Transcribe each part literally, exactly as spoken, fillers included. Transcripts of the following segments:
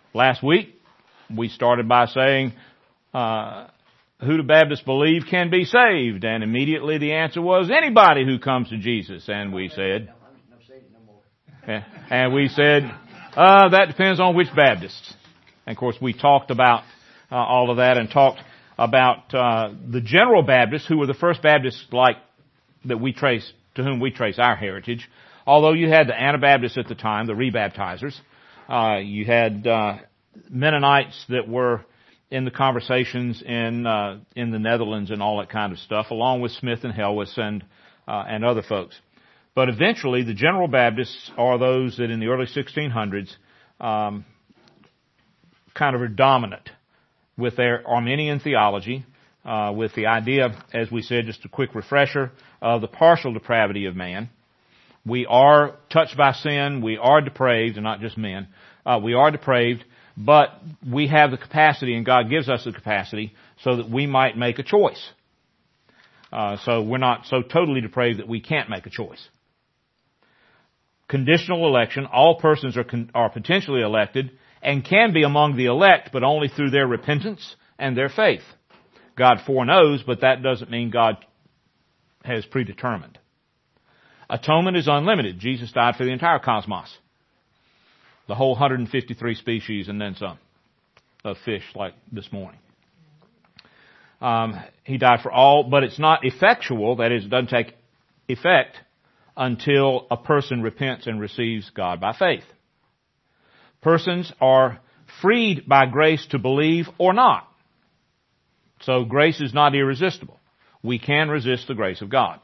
Last week, we started by saying, uh, who do Baptists believe can be saved? And immediately the answer was anybody who comes to Jesus. And we said, and we said, uh, that depends on which Baptists. And of course, we talked about uh, all of that and talked about uh, the general Baptists, who were the first Baptists like that we trace, to whom we trace our heritage. Although you had the Anabaptists at the time, the rebaptizers, uh, you had uh, Mennonites that were in the conversations in uh, in the Netherlands and all that kind of stuff, along with Smith and Helwys and uh, and other folks. But eventually, the general Baptists are those that in the early sixteen hundreds um, kind of are dominant with their Arminian theology, uh, with the idea, as we said, just a quick refresher, of the partial depravity of man. We are touched by sin. We are depraved, and not just men. Uh, we are depraved, but we have the capacity, and God gives us the capacity so that we might make a choice. Uh, so we're not so totally depraved that we can't make a choice. Conditional election. All persons are con- are potentially elected and can be among the elect, but only through their repentance and their faith. God foreknows, but that doesn't mean God has predetermined. Atonement is unlimited. Jesus died for the entire cosmos. The whole one hundred fifty-three species and then some of fish like this morning. Um, he died for all, but it's not effectual. That is, it doesn't take effect until a person repents and receives God by faith. Persons are freed by grace to believe or not. So grace is not irresistible. We can resist the grace of God.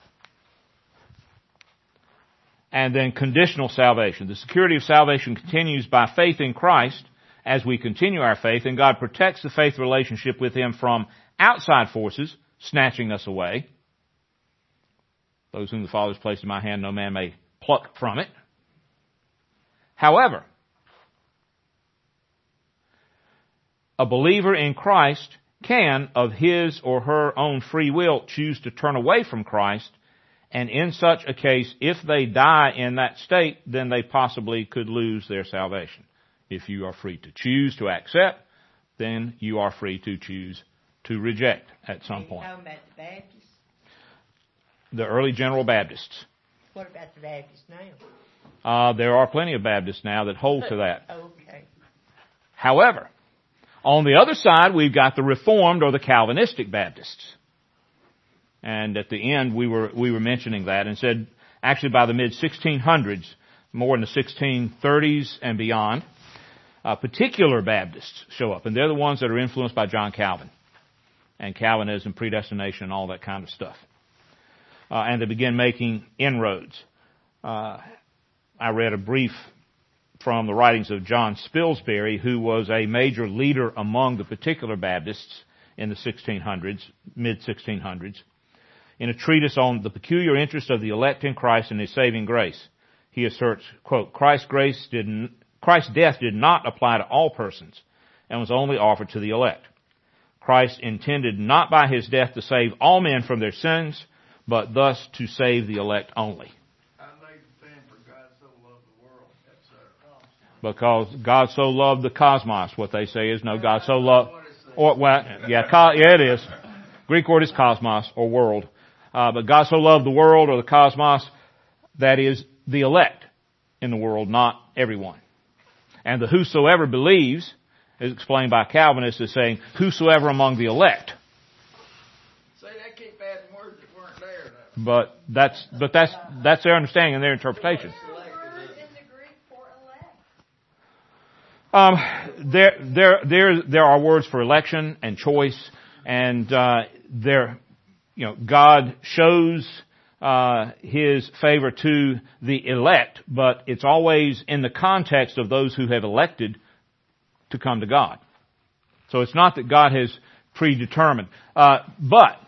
And then conditional salvation. The security of salvation continues by faith in Christ as we continue our faith, and God protects the faith relationship with Him from outside forces snatching us away. Those whom the Father has placed in my hand, no man may pluck from it. However, a believer in Christ can, of his or her own free will, choose to turn away from Christ. And in such a case, if they die in that state, then they possibly could lose their salvation. If you are free to choose to accept, then you are free to choose to reject at some point. Are you talking about the Baptists? The early General Baptists. What about the Baptists now? Uh, there are plenty of Baptists now that hold to that. Okay. However, on the other side, we've got the Reformed or the Calvinistic Baptists. And at the end, we were we were mentioning that and said, actually by the mid sixteen hundreds, more in the sixteen thirties and beyond, uh, particular Baptists show up. And they're the ones that are influenced by John Calvin and Calvinism, predestination, and all that kind of stuff. Uh, and they begin making inroads. Uh, I read a brief from the writings of John Spilsbury, who was a major leader among the particular Baptists in the sixteen hundreds, mid sixteen hundreds. In a treatise on the peculiar interest of the elect in Christ and His saving grace, he asserts, quote, Christ's grace didn't, Christ's death did not apply to all persons and was only offered to the elect. Christ intended not by His death to save all men from their sins, but thus to save the elect only. I know you stand for God so loved the world. That's uh, Because God so loved the cosmos. What they say is, no, God so loved, or, well, yeah, co- yeah, it is. Greek word is cosmos or world. Uh, but God so loved the world or the cosmos, that is the elect in the world, not everyone. And the whosoever believes is explained by Calvinists as saying, whosoever among the elect. say they keep adding words that weren't there. Though. But that's, but that's, that's their understanding and their interpretation. Um, there, there, there, there are words for election and choice, and uh, there, you know, God shows uh, His favor to the elect, but it's always in the context of those who have elected to come to God. So it's not that God has predetermined, uh, but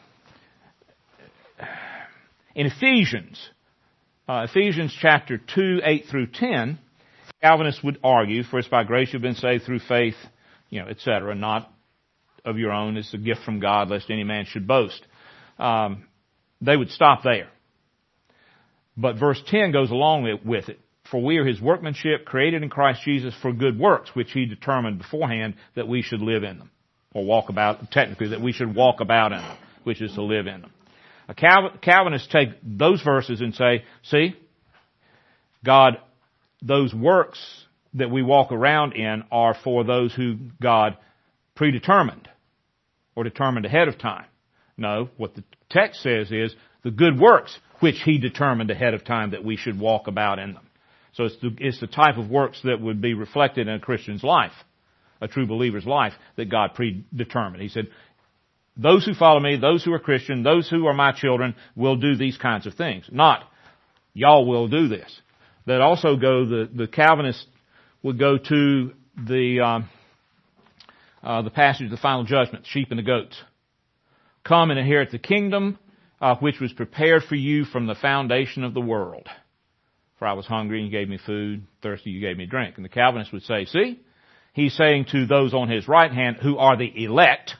in Ephesians, uh, Ephesians chapter two, eight through ten. Calvinists would argue, for it's by grace you've been saved through faith, you know, et cetera, not of your own. It's a gift from God, lest any man should boast. Um, they would stop there. But verse ten goes along with it. For we are His workmanship, created in Christ Jesus for good works, which He determined beforehand that we should live in them. Or walk about, technically, that we should walk about in them, which is to live in them. A Calvin, Calvinists take those verses and say, see, God, those works that we walk around in are for those who God predetermined or determined ahead of time. No, what the text says is the good works which He determined ahead of time that we should walk about in them. So it's the, it's the type of works that would be reflected in a Christian's life, a true believer's life, that God predetermined. He said, those who follow me, those who are Christian, those who are my children will do these kinds of things. Not, y'all will do this. That also go, the, the Calvinists would go to the, um, uh, the passage of the final judgment, sheep and the goats. Come and inherit the kingdom, uh, which was prepared for you from the foundation of the world. For I was hungry and you gave me food, thirsty you gave me drink. And the Calvinists would say, see, He's saying to those on His right hand who are the elect,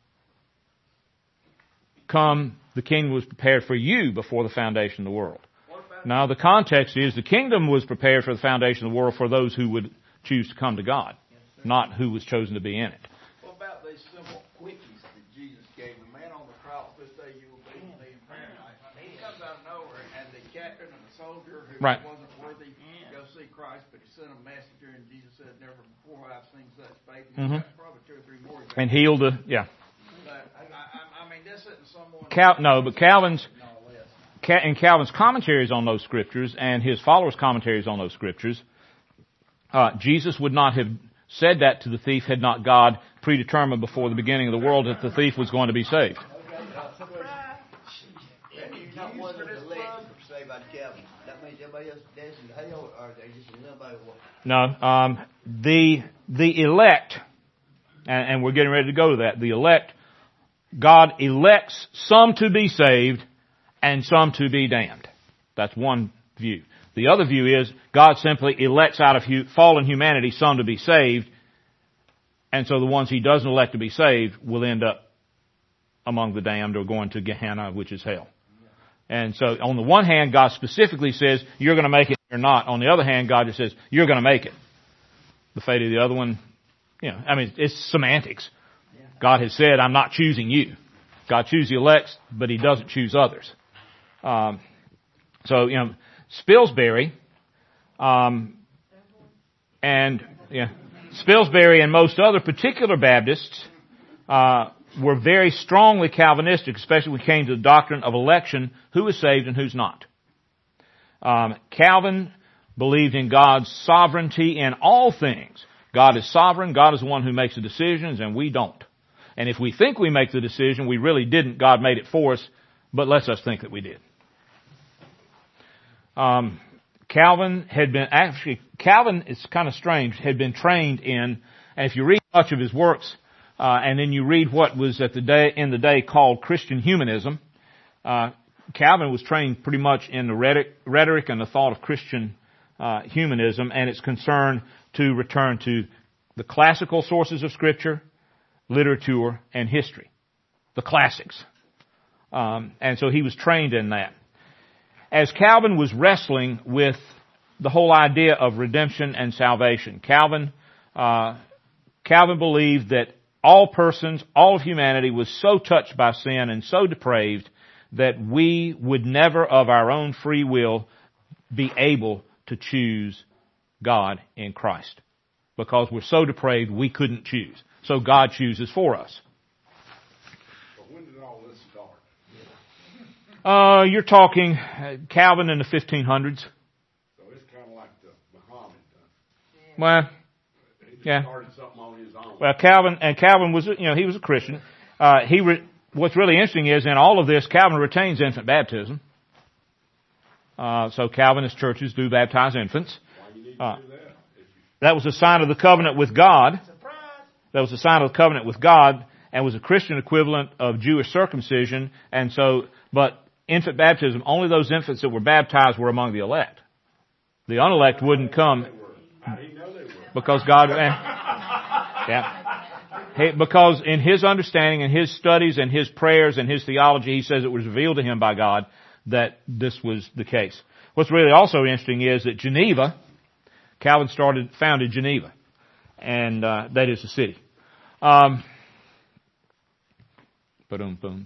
come, the kingdom was prepared for you before the foundation of the world. Now the context is the kingdom was prepared for the foundation of the world for those who would choose to come to God, yes, not who was chosen to be in it. What about these simple quickies that Jesus gave? The man on the cross, this day you will be with me in paradise. He comes out of nowhere, and the captain and the soldier who right. wasn't worthy to go see Christ, but he sent a messenger, and Jesus said, never before have I seen such faith. Mm-hmm. Probably two or three more. And healed the, yeah. But, I, I, I mean, this isn't someone... Cal, no, but Calvin's... In Calvin's commentaries on those scriptures and his followers' commentaries on those scriptures, uh, Jesus would not have said that to the thief had not God predetermined before the beginning of the world that the thief was going to be saved. No, um, the the elect, and, and we're getting ready to go to that. The elect, God elects some to be saved and some to be damned. That's one view. The other view is God simply elects out of hu- fallen humanity some to be saved, and so the ones He doesn't elect to be saved will end up among the damned or going to Gehenna, which is hell. And so on the one hand, God specifically says, you're going to make it, you're not. On the other hand, God just says, you're going to make it. The fate of the other one, you know, I mean, it's semantics. God has said, I'm not choosing you. God chooses the elects, but He doesn't choose others. Um, so, you know, Spilsbury, um, and, yeah, Spilsbury and most other particular Baptists, uh, were very strongly Calvinistic, especially when it came to the doctrine of election, who is saved and who's not. Um, Calvin believed in God's sovereignty in all things. God is sovereign, God is the one who makes the decisions, and we don't. And if we think we make the decision, we really didn't. God made it for us, but lets us think that we did. Um, Calvin had been, actually, Calvin, it's kind of strange, had been trained in, and if you read much of his works, uh, and then you read what was at the day, in the day called Christian humanism, uh, Calvin was trained pretty much in the rhetoric, rhetoric and the thought of Christian, uh, humanism, and its concern to return to the classical sources of Scripture, literature, and history. The classics. Um, and so he was trained in that. As Calvin was wrestling with the whole idea of redemption and salvation, Calvin, uh, Calvin believed that all persons, all of humanity was so touched by sin and so depraved that we would never of our own free will be able to choose God in Christ. Because we're so depraved we couldn't choose. So God chooses for us. But when did all this start? Uh, you're talking uh, Calvin in the fifteen hundreds. So it's kind of like the Muhammad. Uh, well, he just yeah. started something on his own. Well, Calvin, and Calvin was, you know, he was a Christian. Uh, he, re, what's really interesting is in all of this, Calvin retains infant baptism. Uh, so Calvinist churches do baptize infants. Why you need Uh, to do that? If you, that was a sign of the covenant with God. That was a sign of the covenant with God and was a Christian equivalent of Jewish circumcision. And so, but infant baptism, only those infants that were baptized were among the elect. The unelect wouldn't come how do you know they were? because God, yeah, he, because in his understanding and his studies and his prayers and his theology, he says it was revealed to him by God that this was the case. What's really also interesting is that Geneva, Calvin started, founded Geneva, and uh, that is the city. Um, boom, boom.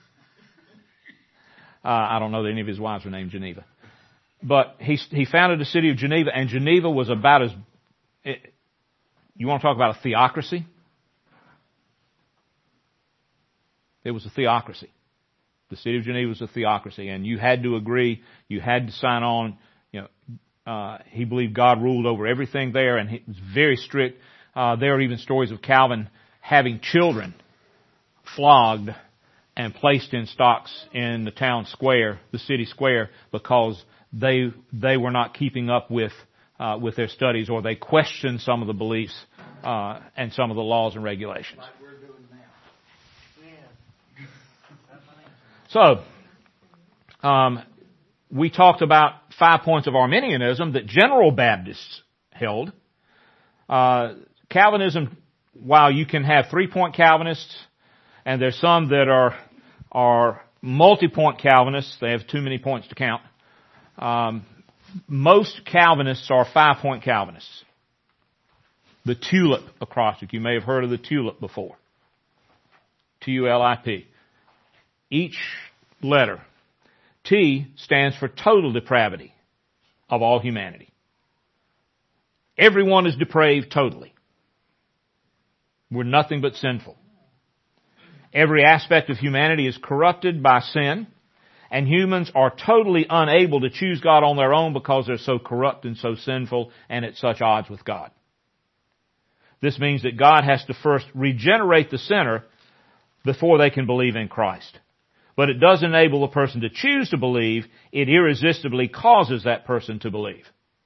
Uh, I don't know that any of his wives were named Geneva, but he he founded the city of Geneva, and Geneva was about as. It, you want to talk about a theocracy? It was a theocracy. The city of Geneva was a theocracy, and you had to agree, you had to sign on. You know, uh, he believed God ruled over everything there, and he was very strict. Uh, there are even stories of Calvin having children flogged and placed in stocks in the town square, the city square, because they they were not keeping up with uh, with their studies, or they questioned some of the beliefs uh, and some of the laws and regulations. So, um, we talked about five points of Arminianism that General Baptists held. Uh, Calvinism, while you can have three-point Calvinists, and there's some that are are multi-point Calvinists, they have too many points to count. Um, most Calvinists are five-point Calvinists. The tulip acrostic, you may have heard of the tulip before. T U L I P. Each letter, T, stands for total depravity of all humanity. Everyone is depraved totally. We're nothing but sinful. Every aspect of humanity is corrupted by sin, and humans are totally unable to choose God on their own because they're so corrupt and so sinful and at such odds with God. This means that God has to first regenerate the sinner before they can believe in Christ. But it does enable a person to choose to believe. It irresistibly causes that person to believe.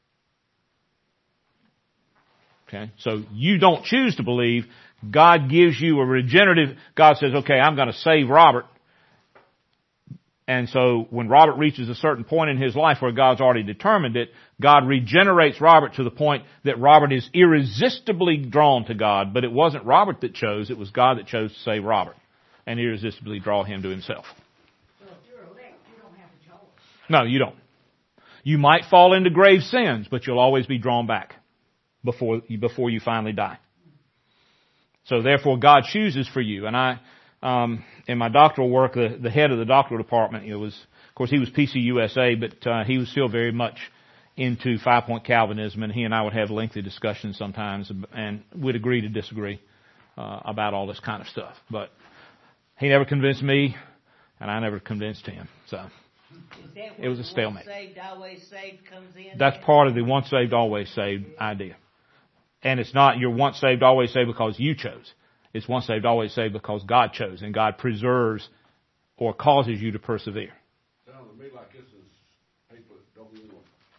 Okay? So you don't choose to believe. God gives you a regenerative. God says, okay, I'm going to save Robert. And so when Robert reaches a certain point in his life where God's already determined it, God regenerates Robert to the point that Robert is irresistibly drawn to God. But it wasn't Robert that chose. It was God that chose to save Robert and irresistibly draw him to himself. So if you're elect, you don't have a choice. No, you don't. You might fall into grave sins, but you'll always be drawn back before you, before you finally die. So therefore, God chooses for you. And I, um, in my doctoral work, the, the head of the doctoral department, it was, of course, he was P C U S A, but uh, he was still very much into five-point Calvinism, and he and I would have lengthy discussions sometimes, and would agree to disagree uh, about all this kind of stuff. But he never convinced me, and I never convinced him. So it was a stalemate. Once saved, always saved comes in. That's part of the once saved, always saved idea. And it's not you're once saved, always saved because you chose. It's once saved, always saved because God chose, and God preserves or causes you to persevere. Sounds to me like this is people that don't want,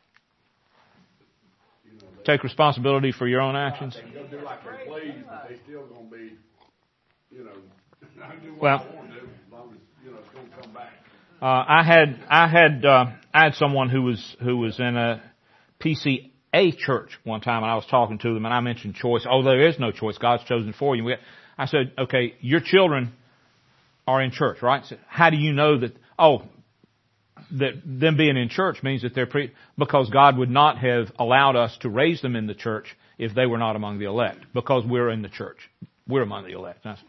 you know, they, take responsibility for your own actions. They can do like they please, but they still gonna be, you know, do what Well, they want to do as long as you know it's gonna come back. Uh, I had I had uh, I had someone who was who was in a P C A church one time, and I was talking to them, and I mentioned choice. Oh, there is no choice. God's chosen for you. We, I said, okay, your children are in church, right? So how do you know that? Oh, that them being in church means that they're pre because God would not have allowed us to raise them in the church if they were not among the elect, because we're in the church. We're among the elect. That's,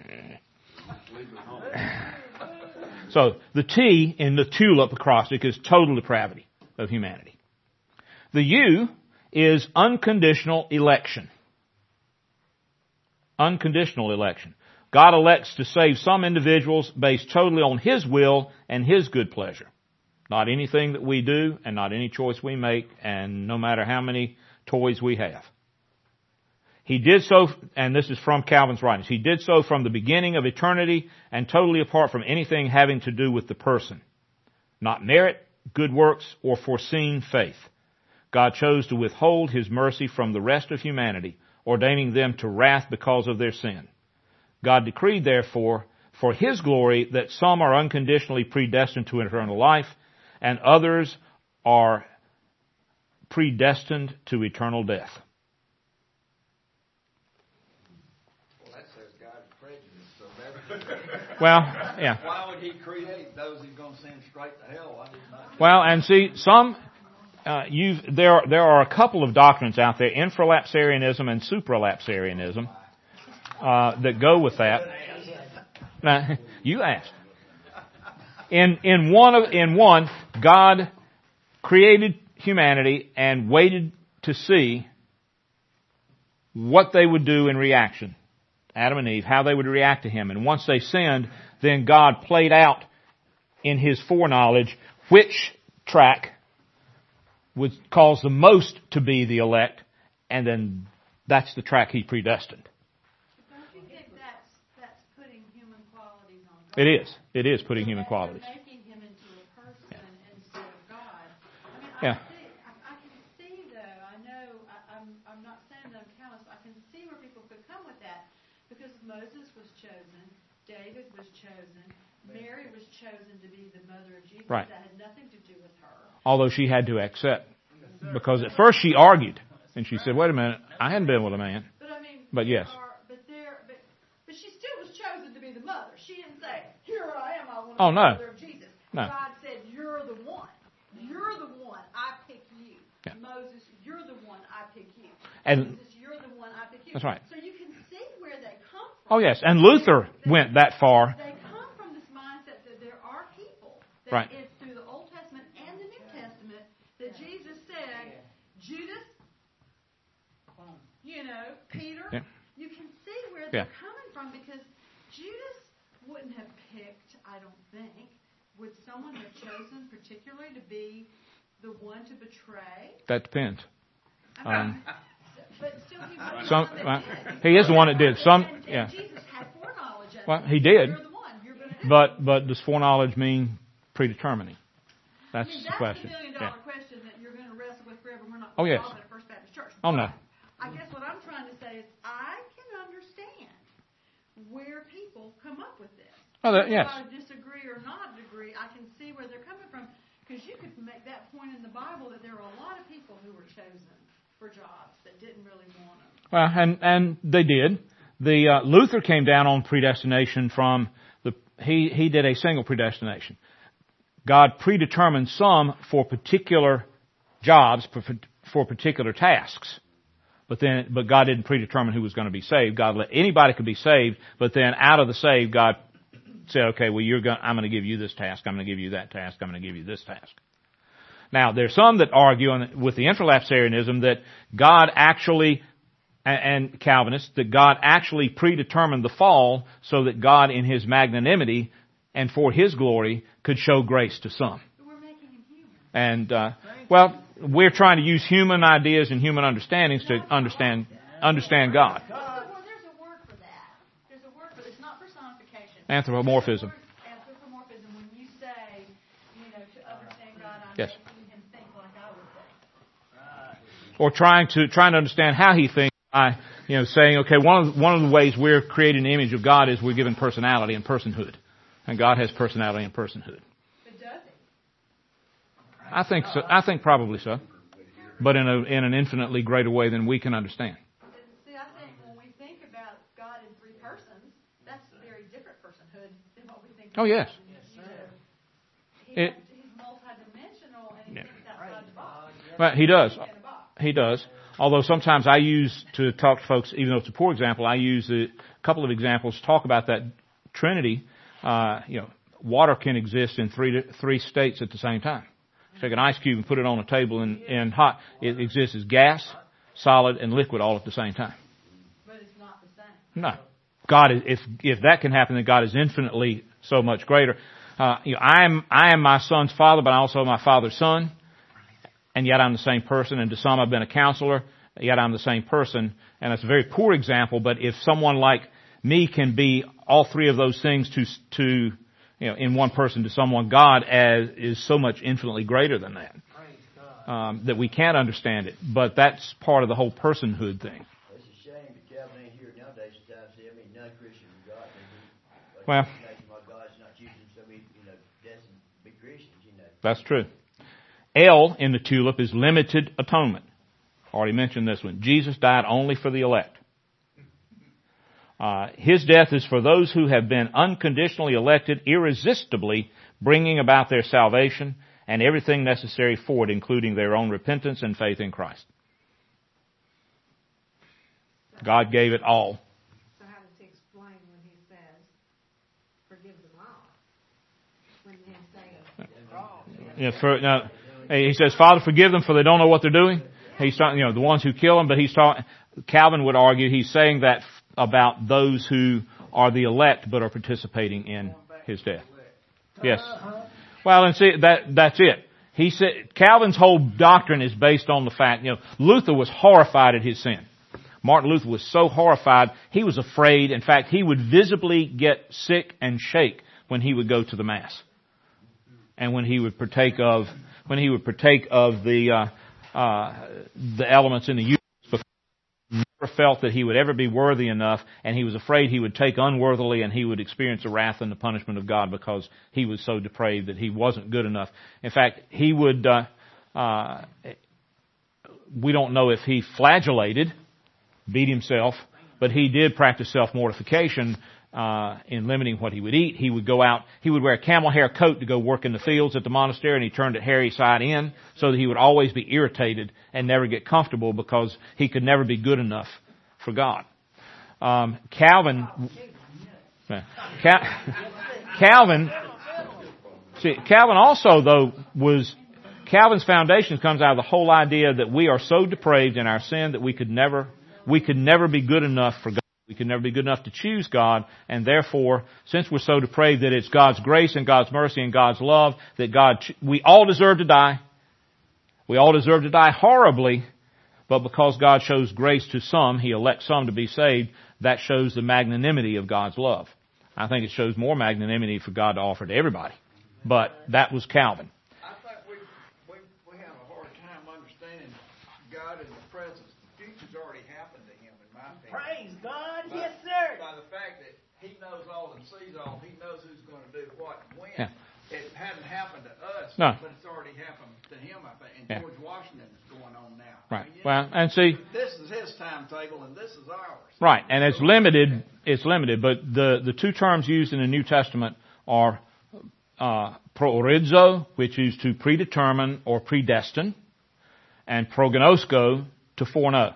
so the T in the tulip acrostic is total depravity of humanity. The U is unconditional election. Unconditional election. God elects to save some individuals based totally on His will and His good pleasure. Not anything that we do and not any choice we make, and no matter how many toys we have. He did so, and this is from Calvin's writings, He did so from the beginning of eternity and totally apart from anything having to do with the person. Not merit, good works, or foreseen faith. God chose to withhold His mercy from the rest of humanity, ordaining them to wrath because of their sin. God decreed, therefore, for His glory that some are unconditionally predestined to eternal life, and others are predestined to eternal death. Well, that's says God is prejudiced, so that's... Well, yeah. Why would He create those He's going to send straight to hell? Why did He not do Well, and see, some, uh, you there, there are a couple of doctrines out there, infralapsarianism and supralapsarianism, uh, that go with that. Now, you asked. In, in one of, in one, God created humanity and waited to see what they would do in reaction. Adam and Eve, how they would react to Him. And once they sinned, then God played out in His foreknowledge which track would cause the most to be the elect, and then that's the track He predestined. Don't you think that's, that's putting human qualities on God? It is. It is putting human qualities. They're making Him into a person instead of God. I mean, Yeah. I, see, I, I can see, though, I know, I, I'm, I'm not saying that I'm callous, I can see where people could come with that, because Moses was chosen, David was chosen, Mary was chosen to be the mother of Jesus. Right. That had nothing to do with her. Although she had to accept. Because at first she argued. And she said, wait a minute, I hadn't been with a man. But I mean, But yes. there are, but there, but, but she still was chosen to be the mother. She didn't say, "Here I am, I want to Oh, be no. the mother of Jesus." No. God said, "You're the one. You're the one. I pick you." Yeah. Moses, you're the one. I pick you. And Jesus, you're the one. I pick you. That's right. So you can see where they come from. oh yes, and Luther went that far. They come from this mindset that there are people that Right. it's through the Old Testament and the New Testament that Jesus said, Judas, you know, Peter, Yeah. you can see where Yeah. they're coming from, because Judas wouldn't have picked, I don't think, would someone have chosen particularly to be the one to betray? That depends. I mean, Um, but still he was Some, the one well, that did. he is the one that did. Some, And, and yeah. Jesus had foreknowledge of Well, it. he did. You're the one. You're going to do it. But, but does foreknowledge mean predetermining? That's I mean, the that's question. the million Yeah. dollar question that you're going to wrestle with forever. We're not Oh, going to yes. solve it at First Baptist Church. Oh, no. But I guess what I'm trying to say is I can understand where people come up with this. Oh, that, yes. Whether I disagree or not agree, I can see where they're coming from, because you could make that point in the Bible that there are a lot of people who were chosen for jobs that didn't really want them. Well, and, and they did. The uh, Luther came down on predestination from the he he did a single predestination. God predetermined some for particular jobs, for, for particular tasks, but then but God didn't predetermine who was going to be saved. God let anybody could be saved, but then out of the saved, God said, "Okay, well, you're going. I'm going to give you this task. I'm going to give you that task. I'm going to give you this task." Now, there's some that argue on, with the infralapsarianism that God actually, and Calvinists, that God actually predetermined the fall so that God in His magnanimity and for His glory could show grace to some. But we're making him human. And, uh, well, we're trying to use human ideas and human understandings to understand, understand God. Well, there's a word for that. There's a word for it. It's not personification. Anthropomorphism. There's a word, anthropomorphism. When you say, you know, to understand God, I'm Yes. making him think like I would think. Or trying to, trying to understand how He thinks by, you know, saying, okay, one of, the, one of the ways we're creating the image of God is we're given personality and personhood. And God has personality and personhood. But does he? I think so. I think probably so. But in a, in an infinitely greater way than we can understand. See, I think when we think about God in three persons, that's a very different personhood than what we think. Oh, yes. You know, he, It- he's multidimensional and he Yeah. thinks outside the box. But He does. In a box. He does. Although sometimes I use, to talk to folks, even though it's a poor example, I use a couple of examples to talk about that Trinity. Uh, you know, water can exist in three three states at the same time. Take an ice cube and put it on a table in, in hot. It exists as gas, solid, and liquid all at the same time. But it's not the same. No. God is, if, if that can happen, then God is infinitely so much greater. Uh, you know, I am, I am my son's father, but I'm also my father's son. And yet I'm the same person. And to some I've been a counselor, yet I'm the same person. And it's a very poor example, but if someone like me can be all three of those things to, to, you know, in one person to someone, God as, is so much infinitely greater than that. Um, that we can't understand it. But that's part of the whole personhood thing. It's a shame that Calvin ain't here nowadays. Sometimes, I mean, non-Christians with God. They do, Well, my God's not using so many, you know, destined to be Christians, you know. that's true. L in the tulip is limited atonement. Already mentioned this one. Jesus died only for the elect. Uh, his death is for those who have been unconditionally elected, irresistibly bringing about their salvation and everything necessary for it, including their own repentance and faith in Christ. God gave it all. So how does he explain when he says, forgive them all? When they say, Yeah, for, now, he says, Father, forgive them for they don't know what they're doing. He's talking, you know, the ones who kill them, but he's talking, Calvin would argue he's saying that about those who are the elect but are participating in his death. Yes. Well, and see, that, that's it. He said, Calvin's whole doctrine is based on the fact, you know, Luther was horrified at his sin. Martin Luther was so horrified, he was afraid. In fact, he would visibly get sick and shake when he would go to the Mass. And when he would partake of, when he would partake of the, uh, uh, the elements in the Eucharist, because he never felt that he would ever be worthy enough, and he was afraid he would take unworthily and he would experience the wrath and the punishment of God because he was so depraved that he wasn't good enough. In fact, he would, uh, uh, we don't know if he flagellated, beat himself, but he did practice self-mortification uh, in limiting what he would eat. He would go out, he would wear a camel hair coat to go work in the fields at the monastery, and he turned it hairy side in so that he would always be irritated and never get comfortable because he could never be good enough for God. Um, Calvin, Cal, Calvin, see, Calvin also though was, Calvin's foundation comes out of the whole idea that we are so depraved in our sin that we could never We could never be good enough for God. We could never be good enough to choose God. And therefore, since we're so depraved that it's God's grace and God's mercy and God's love that God, we all deserve to die. We all deserve to die horribly. But because God shows grace to some, He elects some to be saved. That shows the magnanimity of God's love. I think it shows more magnanimity for God to offer to everybody. But that was Calvin. I think we, we, we have a hard time understanding God in the presence. The future's already happened to Him, in my opinion. Praise God, By- yes, sir. By the fact that He knows all and sees all, He knows who's going to do what and when. Yeah. It hadn't happened to us, No. but it's already happened to Him, I think. And Yeah. George Washington is going on now. Right. I mean, you Well, know, and see, this is His timetable and this is ours. right, and it's limited, it's limited, but the, the two terms used in the New Testament are uh, proorizo, which is to predetermine or predestine, and prognosko, to foreknow,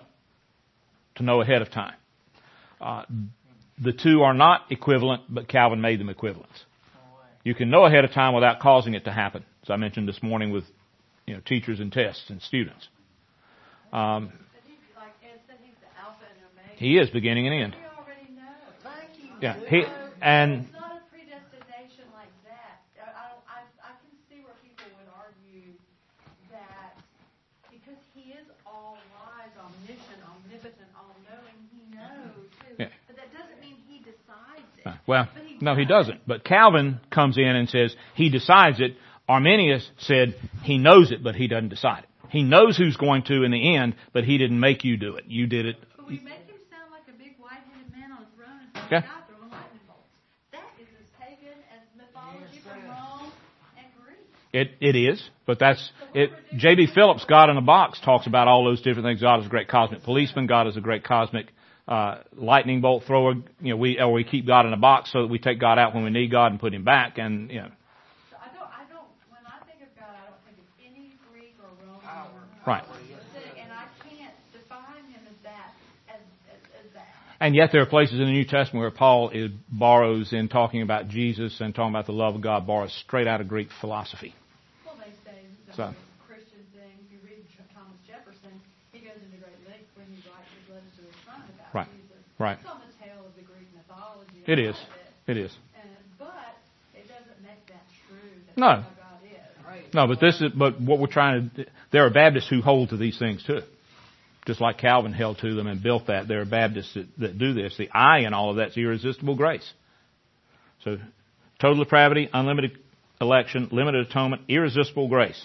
to know ahead of time. Uh, the two are not equivalent, but Calvin made them equivalent. You can know ahead of time without causing it to happen, as I mentioned this morning with, you know, teachers and tests and students. Um, But he's like Ed said, he's the Alpha and Omega. he is beginning and end. We already know. Thank you. Yeah, he and It's not a predestination like that. I, I, don't- I, I can see where people would argue that because He is all-wise, omniscient, omnipotent, all-knowing, He knows too. Yeah. But that doesn't mean He decides it. Uh, Well, But he no, he does. doesn't. But Calvin comes in and says he decides it. Arminius said he knows it, but he doesn't decide it. He knows who's going to in the end, but he didn't make you do it. You did it. But we make Him sound like a big white-headed man on a throne and say, Yeah. God throwing lightning bolts. That is as pagan as mythology from Rome and Greece. It it is, but that's it. J B. Phillips, God in a Box, talks about all those different things. God is a great cosmic policeman. God is a great cosmic uh, lightning bolt thrower. You know, we or we keep God in a box so that we take God out when we need God and put Him back. And you know, So I don't, I don't, when I think of God, I don't think of any Greek or Roman. right. And I can't define Him as that, as, as, as that. And yet there are places in the New Testament where Paul is, borrows in talking about Jesus and talking about the love of God, borrows straight out of Greek philosophy. Well, they say the So. whole Christian thing. If you read Thomas Jefferson, he goes into great lengths when he writes his letters to his son about Right. Jesus. Right. It's on the tail of the Greek mythology. It a is. lot of It is. And, but it doesn't make that true. That No. that's how God is. No, but this is, but what we're trying to, there are Baptists who hold to these things too. Just like Calvin held to them and built that. There are Baptists that, that do this. The I in all of that's irresistible grace. So, total depravity, unlimited election, limited atonement, irresistible grace.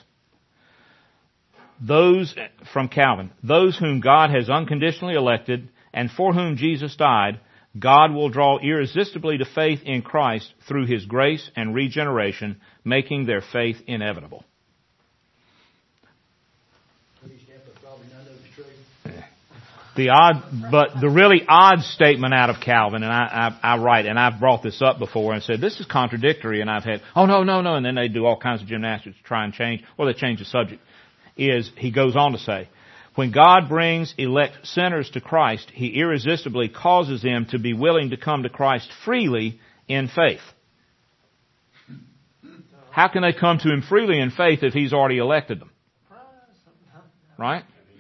Those, from Calvin, those whom God has unconditionally elected and for whom Jesus died, God will draw irresistibly to faith in Christ through His grace and regeneration, making their faith inevitable. Pretty simple, probably none of it's true. The odd, but the really odd statement out of Calvin, and I, I, I write, and I've brought this up before and said, this is contradictory, and I've had, oh no, no, no, and then they do all kinds of gymnastics to try and change, or they change the subject, is, he goes on to say, when God brings elect sinners to Christ, He irresistibly causes them to be willing to come to Christ freely in faith. How can they come to Him freely in faith if He's already elected them? Right?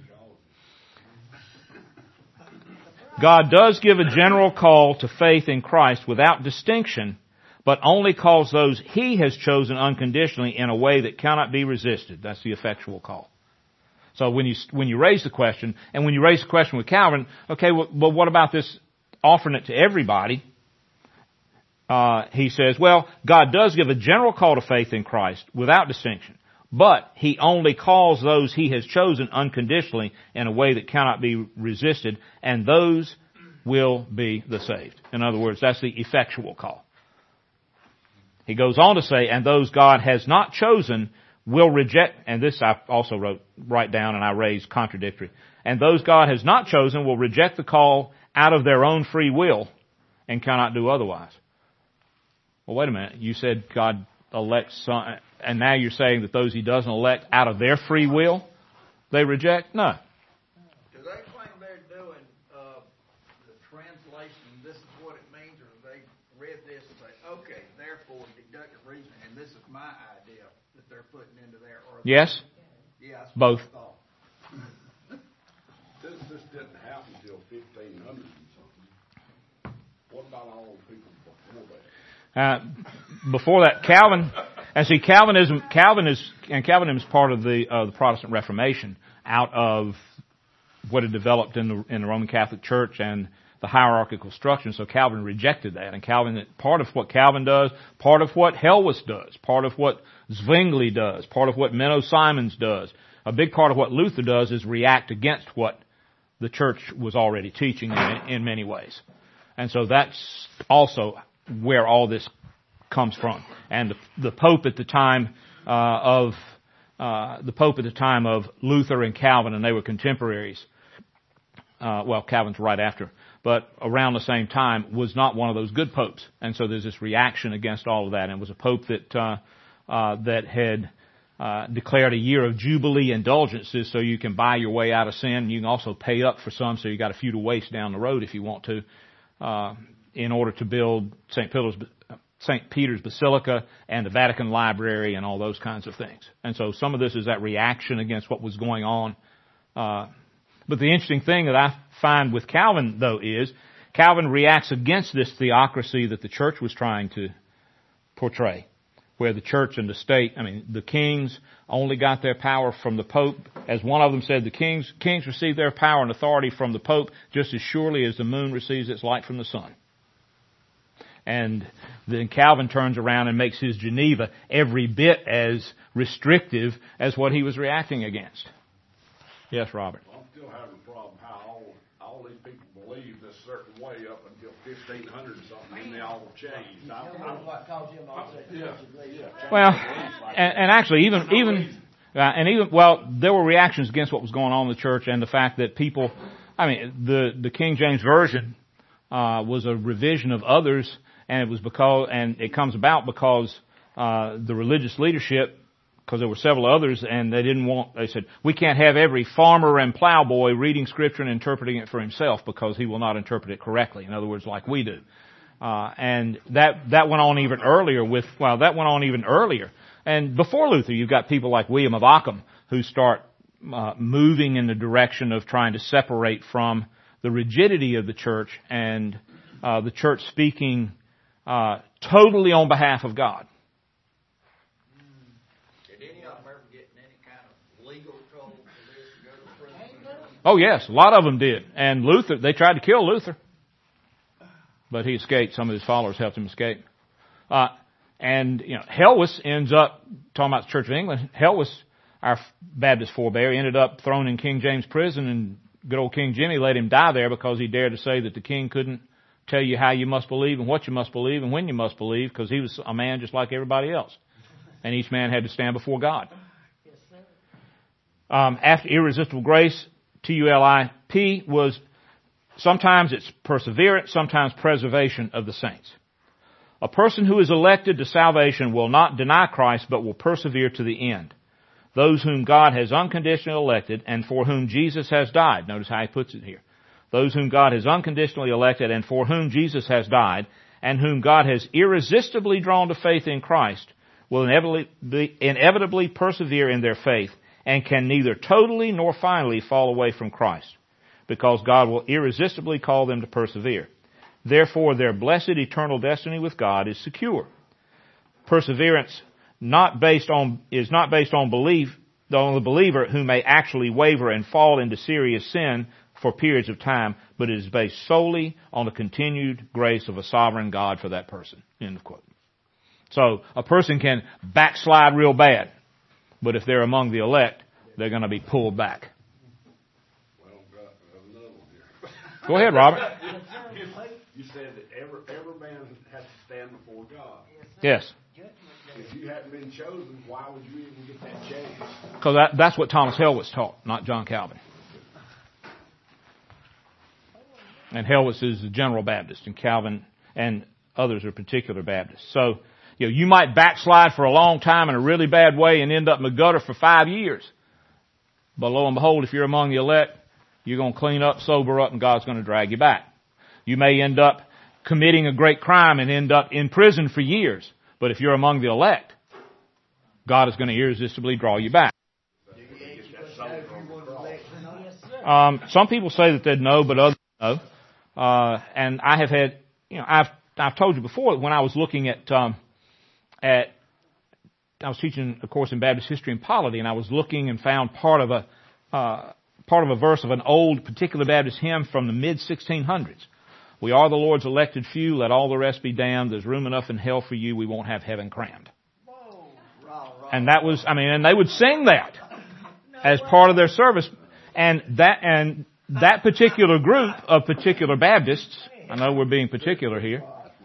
God does give a general call to faith in Christ without distinction, but only calls those He has chosen unconditionally in a way that cannot be resisted. That's the effectual call. So when you when you raise the question, and when you raise the question with Calvin, okay, well, well what about this offering it to everybody? Uh, he says, well, God does give a general call to faith in Christ without distinction, but He only calls those He has chosen unconditionally in a way that cannot be resisted, and those will be the saved. In other words, that's the effectual call. He goes on to say, and those God has not chosen will reject, and this I also wrote, write down and I raised contradictory, and those God has not chosen will reject the call out of their own free will and cannot do otherwise. Well, wait a minute. You said God elects some, and now you're saying that those He doesn't elect out of their free will, they reject? No. Do they claim they're doing uh, the translation, this is what it means, or they read this and say, okay, therefore, deductive reasoning, and this is my idea that they're putting into there? Or Yes. Yeah, that's both. what I thought. This, this didn't happen until fifteen hundred and something. What about all the people before that? Uh, before that, Calvin, and see, Calvinism, Calvin is, and Calvinism is part of the, uh, the Protestant Reformation out of what had developed in the, in the Roman Catholic Church and the hierarchical structure. So Calvin rejected that. And Calvin, part of what Calvin does, part of what Helwys does, part of what Zwingli does, part of what Menno Simons does, a big part of what Luther does is react against what the church was already teaching in, in many ways. And so that's also where all this comes from. And the, the Pope at the time uh, of uh, the Pope at the time of Luther and Calvin, and they were contemporaries. Uh, well, Calvin's right after, but around the same time, was not one of those good popes. And so there's this reaction against all of that. And it was a pope that uh, uh, that had uh, declared a year of jubilee indulgences, so you can buy your way out of sin. You can also pay up for some, so you got a few to waste down the road if you want to. Uh, in order to build Saint Peter's, Saint Peter's Basilica and the Vatican Library and all those kinds of things. And so some of this is that reaction against what was going on. Uh, but the interesting thing that I find with Calvin, though, is Calvin reacts against this theocracy that the church was trying to portray, where the church and the state, I mean, the kings only got their power from the Pope. As one of them said, the kings, kings receive their power and authority from the Pope just as surely as the moon receives its light from the sun. And then Calvin turns around and makes his Geneva every bit as restrictive as what he was reacting against. Yes, Robert. Well, I'm still having a problem how all, all these people believe this certain way up until fifteen hundred something, and they all changed. I, I, What caused him all to say, yeah, yeah. yeah. Well, and, and actually, even even uh, and even well, there were reactions against what was going on in the church, and the fact that people, I mean, the the King James Version uh, was a revision of others. And it was because, and it comes about because uh, the religious leadership, because there were several others, and they didn't want. They said we can't have every farmer and plowboy reading Scripture and interpreting it for himself because he will not interpret it correctly. In other words, like we do. Uh, and that that went on even earlier with. Well, that went on even earlier. And before Luther, you've got people like William of Ockham who start uh, moving in the direction of trying to separate from the rigidity of the church and uh, the church speaking. Uh, totally on behalf of God. Did any of them ever get in any kind of legal trouble for this, go to prison? Oh yes, a lot of them did. And Luther, they tried to kill Luther, but he escaped. Some of his followers helped him escape. Uh, and you know, Helwys ends up talking about the Church of England. Helwys, our Baptist forebear, ended up thrown in King James prison, and good old King Jimmy let him die there because he dared to say that the king couldn't tell you how you must believe and what you must believe and when you must believe, because he was a man just like everybody else. And each man had to stand before God. Um, after Irresistible Grace T U L I P was, sometimes it's perseverance, sometimes preservation of the saints. A person who is elected to salvation will not deny Christ, but will persevere to the end. Those whom God has unconditionally elected and for whom Jesus has died. Notice how he puts it here. Those whom God has unconditionally elected and for whom Jesus has died, and whom God has irresistibly drawn to faith in Christ, will inevitably, inevitably persevere in their faith and can neither totally nor finally fall away from Christ, because God will irresistibly call them to persevere. Therefore, their blessed eternal destiny with God is secure. Perseverance not based on, is not based on belief, on the believer who may actually waver and fall into serious sin for periods of time, but it is based solely on the continued grace of a sovereign God for that person. End of quote. So, a person can backslide real bad, but if they're among the elect, they're going to be pulled back. Well, got another one here. Go ahead, Robert. You said that every, every man has to stand before God. Yes. If you hadn't been chosen, why would you even get that chance? Because that, that's what Thomas Helwitz taught, not John Calvin. And Helwitz is a general Baptist, and Calvin and others are particular Baptists. So, you know, you might backslide for a long time in a really bad way and end up in the gutter for five years. But lo and behold, if you're among the elect, you're going to clean up, sober up, and God's going to drag you back. You may end up committing a great crime and end up in prison for years. But if you're among the elect, God is going to irresistibly draw you back. Um, some people say that they'd know, but others know. Uh, and I have had, you know, I've I've told you before that when I was looking at um, at I was teaching a course in Baptist history and polity, and I was looking and found part of a uh, part of a verse of an old particular Baptist hymn from the mid sixteen hundreds. We are the Lord's elected few, let all the rest be damned. There's room enough in hell for you, we won't have heaven crammed. And that was, I mean, and they would sing that as part of their service. And that, and that particular group of particular Baptists, I know we're being particular here,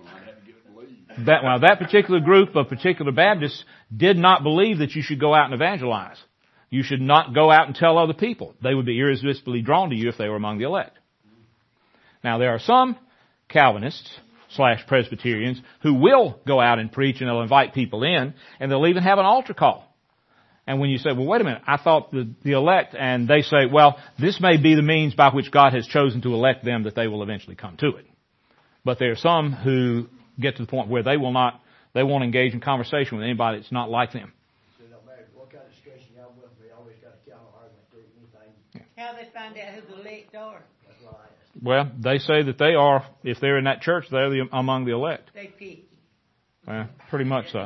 that, well, that particular group of particular Baptists did not believe that you should go out and evangelize. You should not go out and tell other people. They would be irresistibly drawn to you if they were among the elect. Now, there are some Calvinists slash Presbyterians who will go out and preach, and they'll invite people in, and they'll even have an altar call. And when you say, well, wait a minute, I thought the, the elect, and they say, well, this may be the means by which God has chosen to elect them, that they will eventually come to it. But there are some who get to the point where they will not, they won't engage in conversation with anybody that's not like them. So no matter what kind of discussion y'all with, we always got a counter argument to anything. How they find out who the elect are? That's right. Well, they say that they are, if they're in that church, they're the, among the elect. They pick. Well, pretty much so.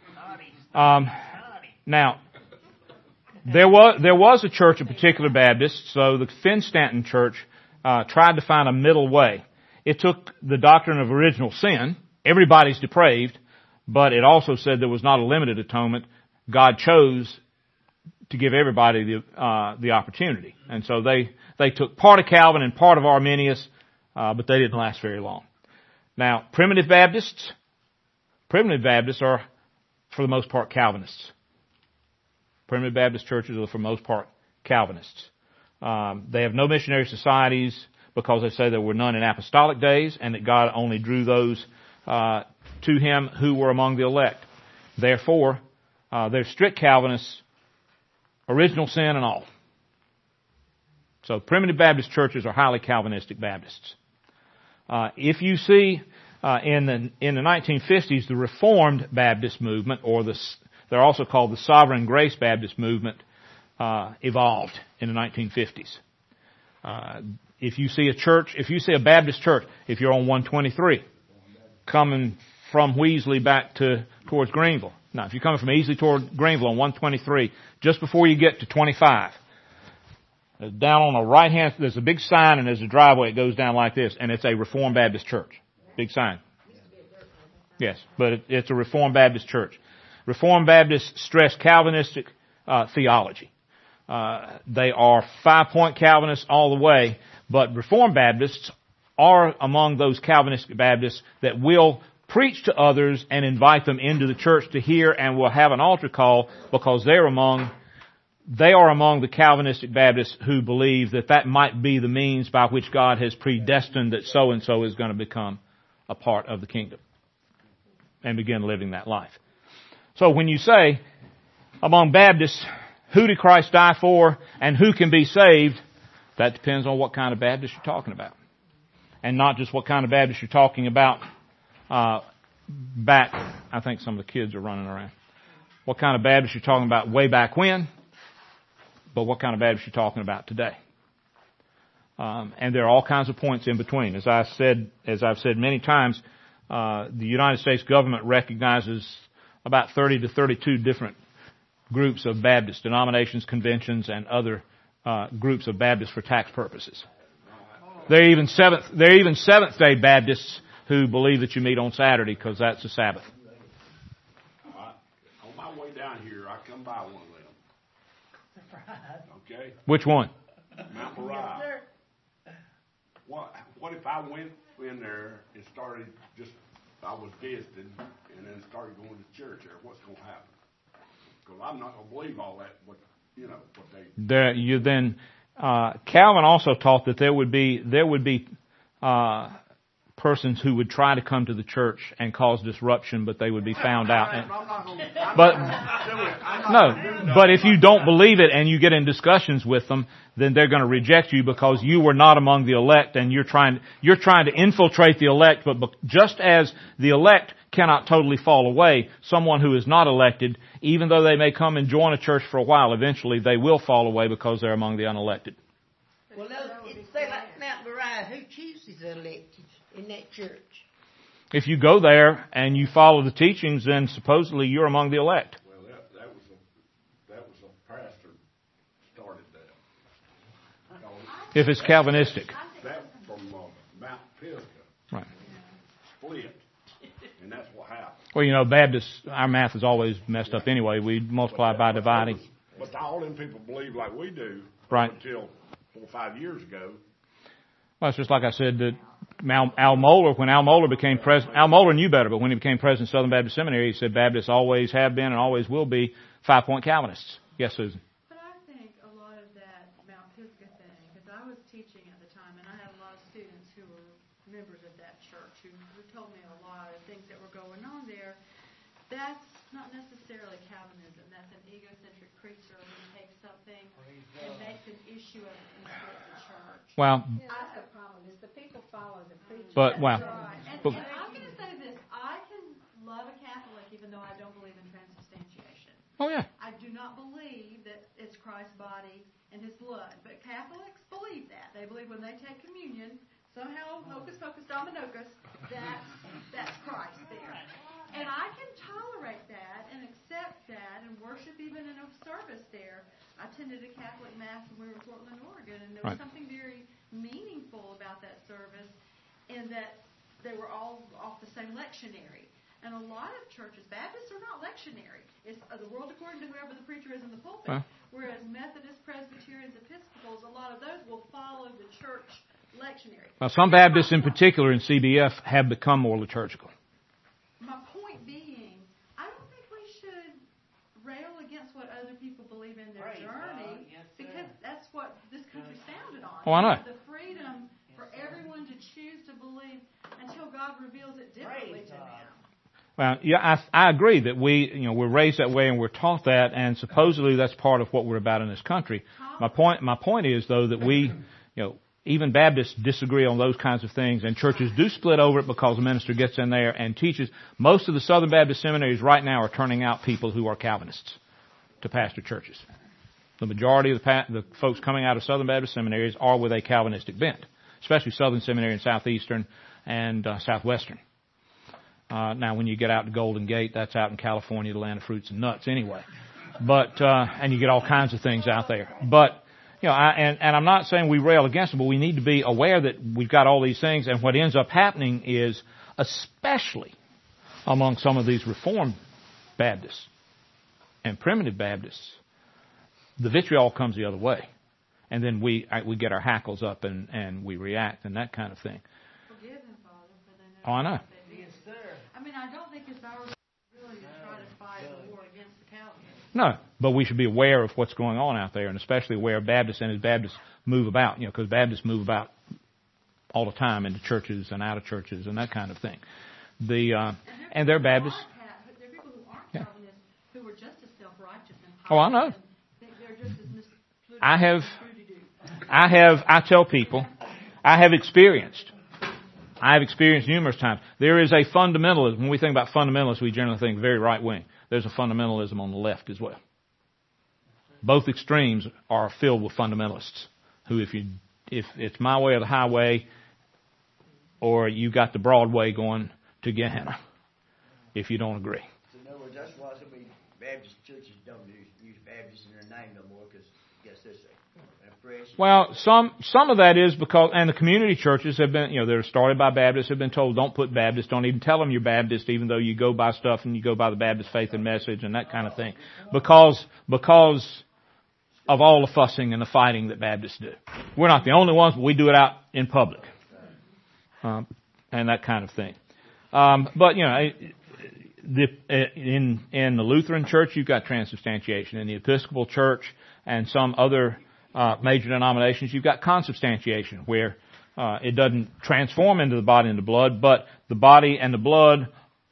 Um, now, there was there was a church of particular Baptists, so the Finn Stanton Church uh, tried to find a middle way. It took the doctrine of original sin, everybody's depraved, but it also said there was not a limited atonement. God chose to give everybody the uh, the opportunity, and so they they took part of Calvin and part of Arminius, uh, but they didn't last very long. Now, primitive Baptists, primitive Baptists are for the most part Calvinists. Primitive Baptist churches are for the most part Calvinists. Um, they have no missionary societies because they say there were none in apostolic days, and that God only drew those uh, to Him who were among the elect. Therefore, uh, they're strict Calvinists. Original sin and all. So primitive Baptist churches are highly Calvinistic Baptists. Uh, if you see uh, in the in the nineteen fifties the Reformed Baptist movement, or the they're also called the Sovereign Grace Baptist movement, uh, evolved in the nineteen fifties. Uh, if you see a church, if you see a Baptist church, if you're on one twenty-three, coming from Weasley back to towards Greenville. Now, if you're coming from Easley toward Greenville on one twenty-three, just before you get to twenty-five, down on the right hand, there's a big sign and there's a driveway. It goes down like this, and it's a Reformed Baptist church. Big sign. Yes, but it, it's a Reformed Baptist church. Reformed Baptists stress Calvinistic uh, theology. Uh, they are five-point Calvinists all the way, but Reformed Baptists are among those Calvinistic Baptists that will preach to others and invite them into the church to hear, and will have an altar call because they're among they are among the Calvinistic Baptists who believe that that might be the means by which God has predestined that so-and-so is going to become a part of the kingdom and begin living that life. So when you say, among Baptists, who did Christ die for and who can be saved, that depends on what kind of Baptist you're talking about. And not just what kind of Baptist you're talking about uh, back, I think some of the kids are running around. What kind of Baptist you're talking about way back when, but what kind of Baptist you're talking about today. Um, and there are all kinds of points in between. As I said, as I've said many times, uh, the United States government recognizes about thirty to thirty-two different groups of Baptists, denominations, conventions, and other uh, groups of Baptists for tax purposes. There are even seventh, there are even Seventh-day Baptists who believe that you meet on Saturday because that's the Sabbath. Uh, on my way down here, I come by one of them. Okay? Which one? Mount Moriah. What, what if I went in there and started just, I was visiting, and then started going to church there? What's going to happen? Because I'm not going to believe all that, what, you know, what they... There, you then, uh, Calvin also taught that there would be, there would be, uh, persons who would try to come to the church and cause disruption, but they would be found out. And, but, no, but if you don't believe it and you get in discussions with them, then they're going to reject you because you were not among the elect and you're trying, you're trying to infiltrate the elect, but just as the elect cannot totally fall away, someone who is not elected, even though they may come and join a church for a while, eventually they will fall away because they're among the unelected. Well, those, it's say like Mount Moriah, who chooses the elected in that church? If you go there and you follow the teachings, then supposedly you're among the elect. Well, that, that was a, that was a pastor started that. If it's Calvinistic. That from uh, Mount Pisgah. Right. Split. And that's what happened. Well, you know, Baptists, our math is always messed up anyway. We multiply by dividing. But all them people believe like we do. Right. Until four or five years ago. Well, it's just like I said that Al, Al Mohler, when Al Mohler became president, Al Mohler knew better, but when he became president of Southern Baptist Seminary, he said Baptists always have been and always will be five-point Calvinists. Yes, Susan? But I think a lot of that Mount Pisgah thing, because I was teaching at the time, and I had a lot of students who were members of that church who, who told me a lot of things that were going on there. That's not necessarily Calvinism. That's an egocentric preacher who takes something and makes an issue of it and splits the church. Well, Yeah, that's the problem, is the people follow the preacher. but, well, Right. And, but, and I'm going to say this. I can love a Catholic even though I don't believe in transubstantiation. oh yeah. I do not believe that it's Christ's body and His blood. But Catholics believe that. They believe when they take communion, somehow, hocus pocus dominocus, that's, that's Christ there. And I can tolerate that and accept that and worship even in a service there. I attended a Catholic Mass when we were in Portland, Oregon, and there was Right. something very meaningful about that service in that they were all off the same lectionary. And a lot of churches, Baptists are not lectionary. It's uh, the world according to whoever the preacher is in the pulpit. Well. Whereas Methodists, Presbyterians, Episcopals, a lot of those will follow the church lectionary. Now, some Baptists in particular in C B F have become more liturgical. My point being, I don't think we should rail against what other people believe in their Praise journey God. Yes, sir. because that's what this country's founded on. Oh, I know. The freedom for everyone to choose to believe until God reveals it differently Praise to God. them. Well, yeah, I, I agree that we, you know, we're raised that way and we're taught that, and supposedly that's part of what we're about in this country. My point, my point is though that we, you know, even Baptists disagree on those kinds of things, and churches do split over it because a minister gets in there and teaches. Most of the Southern Baptist seminaries right now are turning out people who are Calvinists to pastor churches. The majority of the, pa- the folks coming out of Southern Baptist seminaries are with a Calvinistic bent, especially Southern Seminary and Southeastern and uh, Southwestern. Uh, now, when you get out to Golden Gate, that's out in California, the land of fruits and nuts anyway. But, uh, and you get all kinds of things out there. But, you know, I, and, and I'm not saying we rail against them, but we need to be aware that we've got all these things. And what ends up happening is, especially among some of these Reformed Baptists and Primitive Baptists, the vitriol comes the other way. And then we, we get our hackles up and, and we react and that kind of thing. Forgive them, Father, for they know Oh, I know. not what they do. Yes, sir. I mean, I don't think it's our really to try to fight a war against the Calvinists. No, but we should be aware of what's going on out there, and especially aware of Baptists and as Baptists move about, you know, because Baptists move about all the time into churches and out of churches and that kind of thing. The uh, and they're Baptists. There are people who aren't Yeah. Calvinists who are just as self-righteous and Oh, I know. and they're just as mis- I have, fruity-do. I have, I tell people, I have experienced, I have experienced numerous times. There is a fundamentalism. When we think about fundamentalists, we generally think very right wing. There's a fundamentalism on the left as well. Both extremes are filled with fundamentalists who, if you, if it's my way or the highway, or you got the Broadway going to Gehenna, if you don't agree. So in other words, that's why so many Baptist churches don't use, use Baptist in their name no more, because I guess there's a impression. Well, some some of that is because, and the community churches have been, you know, they're started by Baptists, have been told don't put Baptist, don't even tell them you're Baptist, even though you go by stuff and you go by the Baptist faith and message and that kind of thing, because because of all the fussing and the fighting that Baptists do. We're not the only ones, but we do it out in public, um, and that kind of thing. Um, but you know, the, in in the Lutheran Church, you've got transubstantiation. In the Episcopal Church and some other uh, major denominations, you've got consubstantiation, where uh, it doesn't transform into the body and the blood, but the body and the blood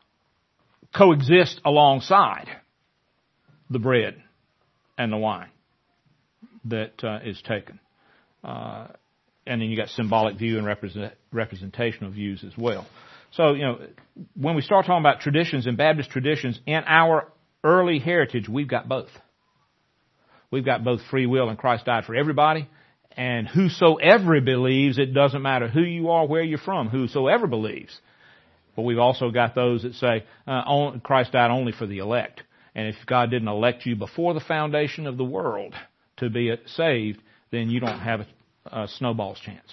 coexist alongside the bread and the wine that uh, is taken. Uh, and then you got symbolic view and represent, representational views as well. So, you know, when we start talking about traditions and Baptist traditions, in our early heritage, we've got both. We've got both free will and Christ died for everybody. And whosoever believes, it doesn't matter who you are, where you're from, whosoever believes. But we've also got those that say uh, Christ died only for the elect. And if God didn't elect you before the foundation of the world to be saved, then you don't have a, a snowball's chance.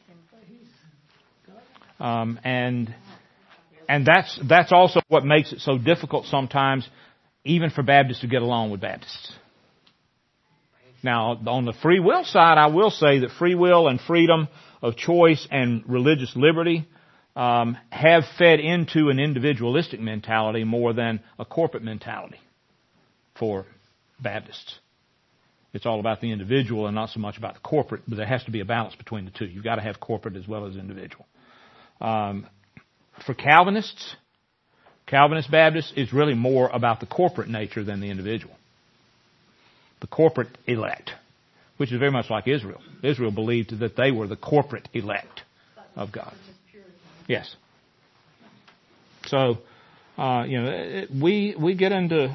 Um, and and that's that's also what makes it so difficult sometimes, even for Baptists to get along with Baptists. Now, on the free will side, I will say that free will and freedom of choice and religious liberty um, have fed into an individualistic mentality more than a corporate mentality for Baptists. It's all about the individual and not so much about the corporate, but there has to be a balance between the two. You've got to have corporate as well as individual. Um, for Calvinists, Calvinist Baptists, it's really more about the corporate nature than the individual. The corporate elect, which is very much like Israel. Israel believed that they were the corporate elect of God. Yes. So, uh, you know, it, we we get into.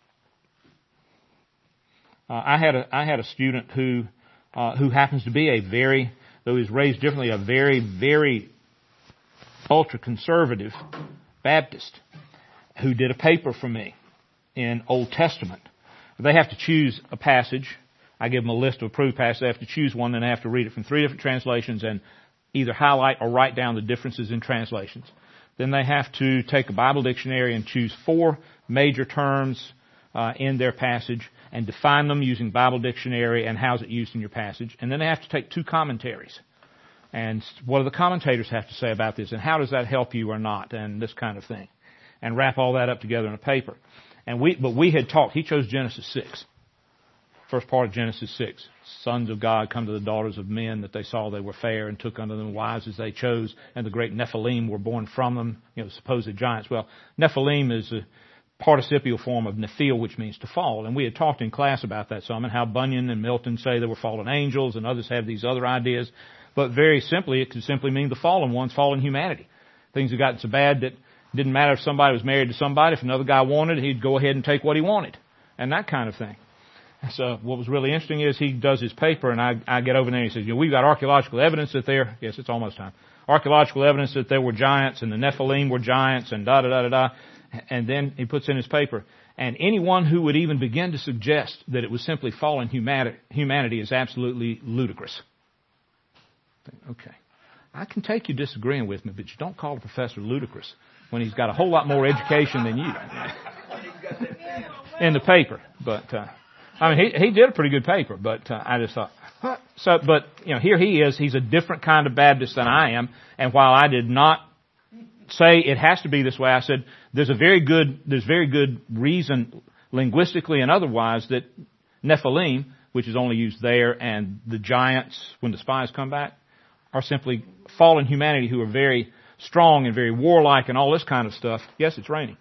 Uh, I had a I had a student who uh, who happens to be a very, though he was raised differently, a very very ultra conservative Baptist who did a paper for me in Old Testament. They have to choose a passage. I give them a list of approved passages. They have to choose one, then they have to read it from three different translations and either highlight or write down the differences in translations. Then they have to take a Bible dictionary and choose four major terms uh, in their passage and define them using Bible dictionary and how's it used in your passage. And then they have to take two commentaries. And what do the commentators have to say about this? And how does that help you or not? And this kind of thing. And wrap all that up together in a paper. And we, but we had talked, he chose Genesis six. First part of Genesis six. Sons of God come to the daughters of men that they saw they were fair and took unto them wives as they chose. And the great Nephilim were born from them, you know, supposed giants. Well, Nephilim is a participial form of Nephil, which means to fall. And we had talked in class about that some and how Bunyan and Milton say they were fallen angels and others have these other ideas. But very simply, it could simply mean the fallen ones, fallen humanity. Things have gotten so bad that it didn't matter if somebody was married to somebody. If another guy wanted, he'd go ahead and take what he wanted. And that kind of thing. So what was really interesting is he does his paper, and I, I get over there and he says, you know, we've got archaeological evidence that there, yes, it's almost time, archaeological evidence that there were giants and the Nephilim were giants and da-da-da-da-da. And then he puts in his paper, and anyone who would even begin to suggest that it was simply fallen humanity, humanity is absolutely ludicrous. Okay. I can take you disagreeing with me, but you don't call a professor ludicrous when he's got a whole lot more education than you in the paper. But, uh, I mean, he, he did a pretty good paper, but uh, I just thought, huh? So, but, you know, here he is. He's a different kind of Baptist than I am. And while I did not say it has to be this way. I said there's a very good, there's very good reason linguistically and otherwise that Nephilim, which is only used there, and the giants when the spies come back, are simply fallen humanity who are very strong and very warlike and all this kind of stuff. Yes, it's raining.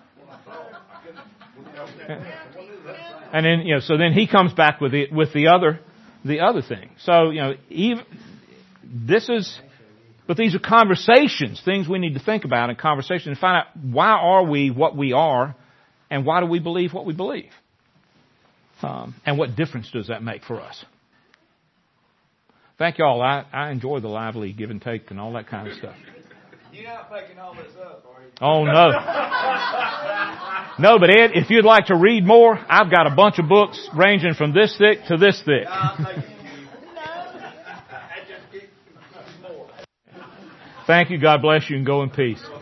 And then, you know, so then he comes back with the, with the other, the other thing. So, you know, even, this is, but these are conversations, things we need to think about in conversation and find out why are we what we are and why do we believe what we believe? Um, and what difference does that make for us? Thank you all. I, I enjoy the lively give and take and all that kind of stuff. You're not making all this up, are you? Oh, no. No, but Ed, if you'd like to read more, I've got a bunch of books ranging from this thick to this thick. No, I'm making you. I just keep more. Thank you. God bless you and go in peace.